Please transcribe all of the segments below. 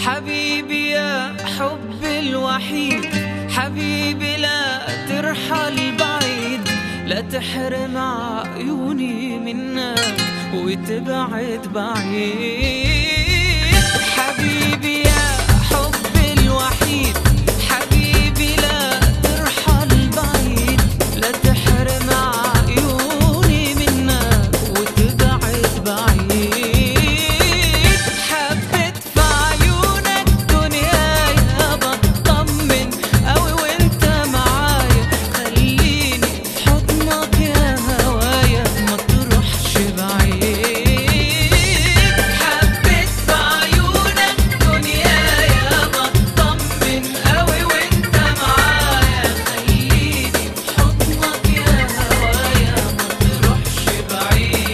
حبيبي يا حبي الوحيد، حبيبي لا ترحل بعيد، لا تحرم عيوني منك وتبعد بعيد. حبيبي يا حبي الوحيد، حبيبي لا ترحل بعيد، لا تحرم عيوني منك وتبعد بعيد. حبيت في عيونك دنيايا، بطمن قوي وانت معايا، خليني في حضنك يا هوايا ما تروحش بعيد. حبيت في عيونك دنيايا، بطمن قوي وانت معايا، خليني في حضنك يا هوايا ما تروحش بعيد.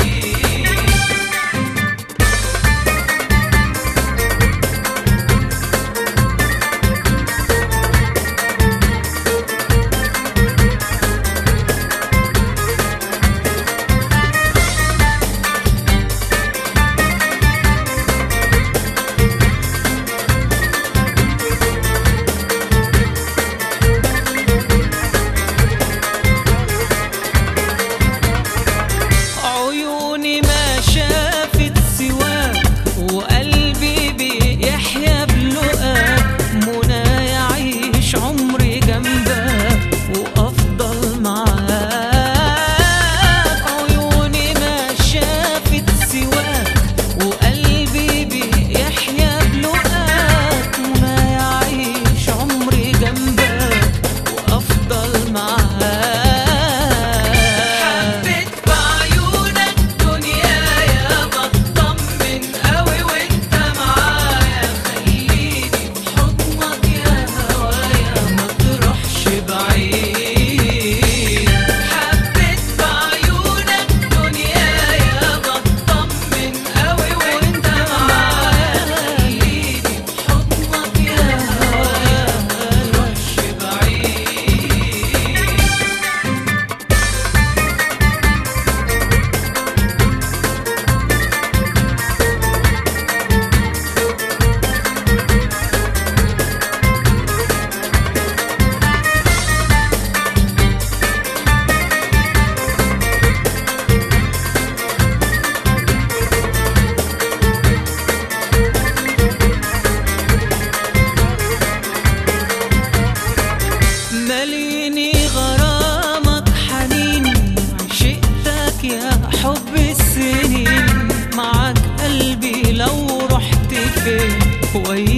عيوني ما شافت سواك، وقلبي بيحيا بلقاك، منى يعيش عمري جنبك وأفضل معاك. عيوني ما شافت سواك، وقلبي بيحيا بلقاك، منى يعيش عمري جنبك وأفضل معاك. حبيت بعيونك دنيايا، بطمن قوي وانت معايا، خليني في حضنك يا هوايا ما تروحش بعيد. حبيت بعيونك دنيايا، بطمن قوي وانت معايا، خليني في حضنك يا هوايا ما تروحش بعيد. ماليني غرامك حنين، عشقتك يا حب السنين، معاك قلبي لو رحت فين